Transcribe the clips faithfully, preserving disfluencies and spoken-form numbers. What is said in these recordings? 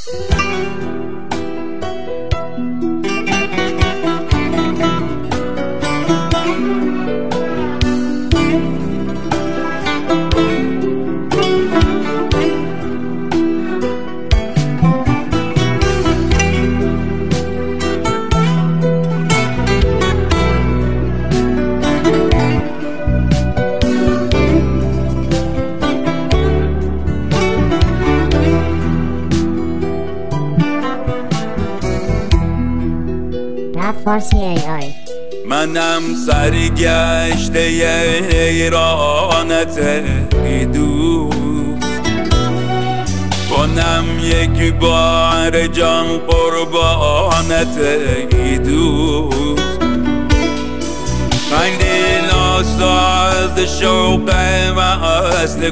فارسی ای آی منم سرگشته حیرانت ای دوست، کنم یک بار جان قربانت ای دوست. خیلی ناساز شوق وصل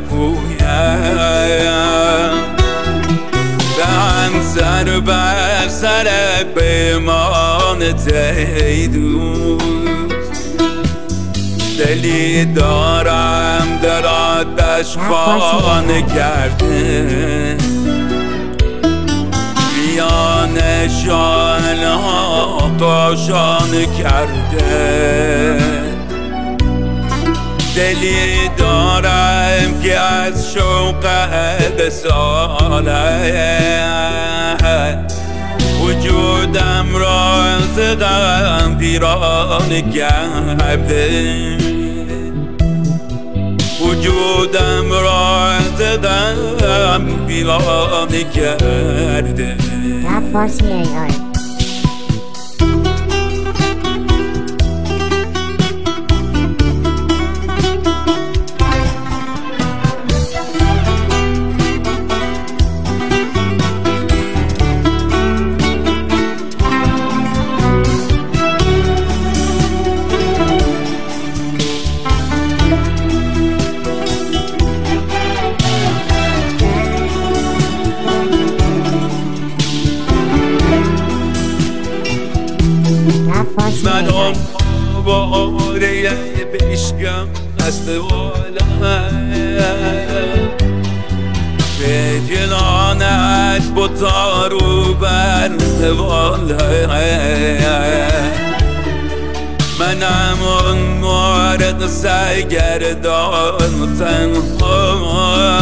کویم، دهم سر بر سر پیمانت ای دوست. دلی دارم در آتش خانه کرده، میان شعله ها کاشانه کرده. دلی دارم که از شوق وصالت وجودم را ز غم ویرانه کرده. وجودم را ز غم ویرانه کرده. فارسی ای آی من آم باره بشکم دست بالا به جلانت بطار و بر بالا. منم اون مورد سرگردان تنها،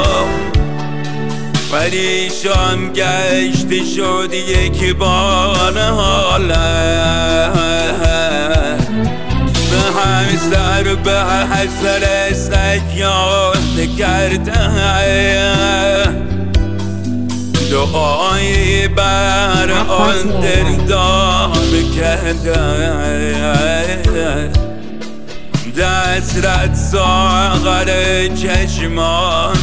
پریشان گشته شد یک بار حالم. به هم سر به حسر سیاد کردم، دعایی بر آن دلدار کردم. دسترت ساغر چشمان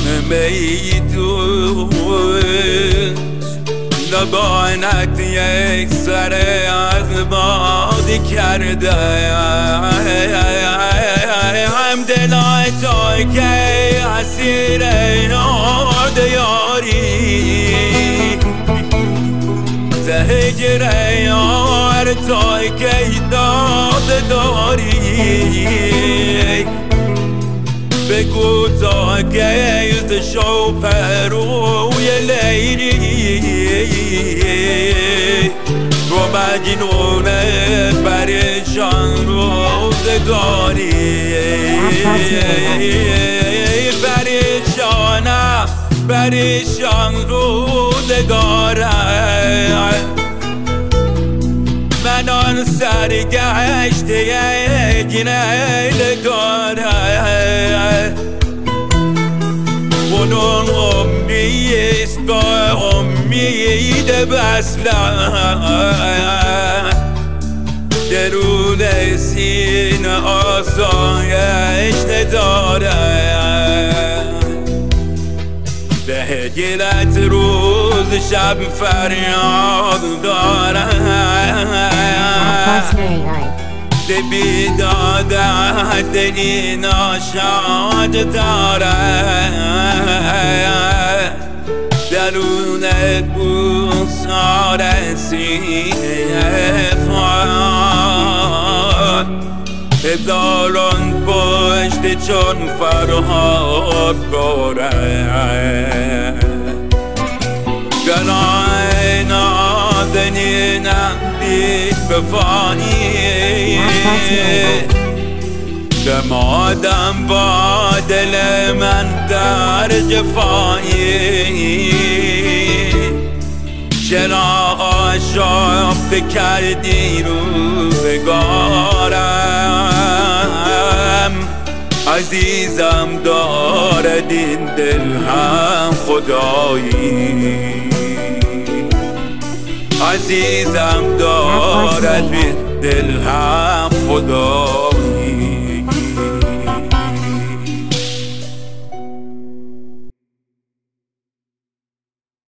میدوست، لبانت یک سر از باد کرده. هم دلای تو که اسیر یاد یاری، زهجر یار تو که داد داری. بگو تا که ز شوق روی لیلی رو مجنون پریشان روزگاری. پریشانم پریشان روزگارم، من آن سرگشته گنه‌گارم. اونون امیست با امید بسلم، درون سینه آسایش ندارم. به گلت روز شب فریاد دارم، به بیدادت دلی ناشاد دارم. درونت بوسار سینه فان، هزاران پشت چون فرهاد دارم. جفانی دمادم با دل من در جفانی چرا آشفته کردی روزگارم عزیزم دارد این دل هم خدایی عزیزم دارد این دل هم خدایی